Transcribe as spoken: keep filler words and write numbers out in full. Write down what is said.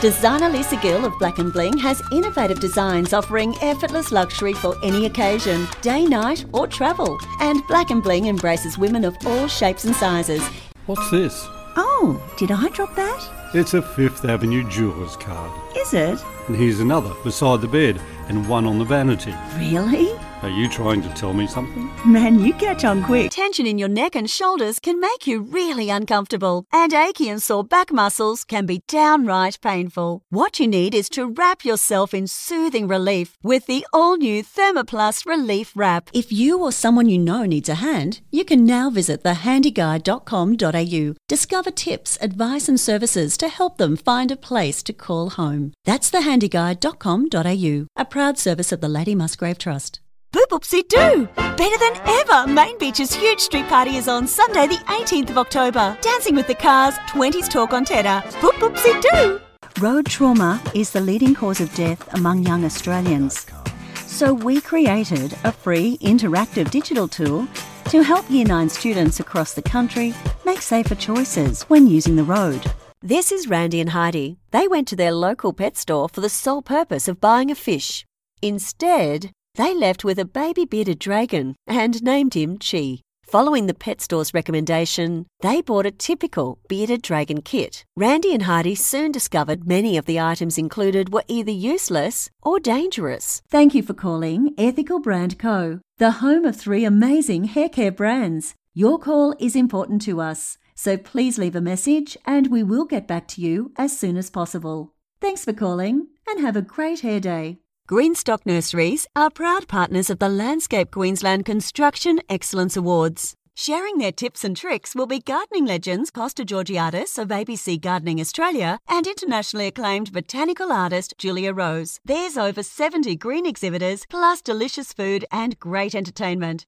Designer Lisa Gill of Black and Bling has innovative designs offering effortless luxury for any occasion, day, night or travel. And Black and Bling embraces women of all shapes and sizes. What's this? Oh, did I drop that? It's a Fifth Avenue Jeweller's card. Is it? And here's another beside the bed and one on the vanity. Really? Are you trying to tell me something? Man, you catch on quick. Tension in your neck and shoulders can make you really uncomfortable, and achy and sore back muscles can be downright painful. What you need is to wrap yourself in soothing relief with the all-new Thermoplast Relief Wrap. If you or someone you know needs a hand, you can now visit the handy guide dot com dot a u. Discover tips, advice and services to help them find a place to call home. That's the handy guide dot com dot a u, a proud service of the Lady Musgrave Trust. Boop oopsie doo! Better than ever! Main Beach's huge street party is on Sunday the eighteenth of October. Dancing with the Cars, twenties talk on Tedder. Boop oopsie doo! Road trauma is the leading cause of death among young Australians. So we created a free interactive digital tool to help Year nine students across the country make safer choices when using the road. This is Randy and Heidi. They went to their local pet store for the sole purpose of buying a fish. Instead, they left with a baby bearded dragon and named him Chi. Following the pet store's recommendation, they bought a typical bearded dragon kit. Randy and Heidi soon discovered many of the items included were either useless or dangerous. Thank you for calling Ethical Brand Co., the home of three amazing hair care brands. Your call is important to us, so please leave a message and we will get back to you as soon as possible. Thanks for calling and have a great hair day. Greenstock Nurseries are proud partners of the Landscape Queensland Construction Excellence Awards. Sharing their tips and tricks will be gardening legends Costa Georgiadis of A B C Gardening Australia and internationally acclaimed botanical artist Julia Rose. There's over seventy green exhibitors, plus delicious food and great entertainment.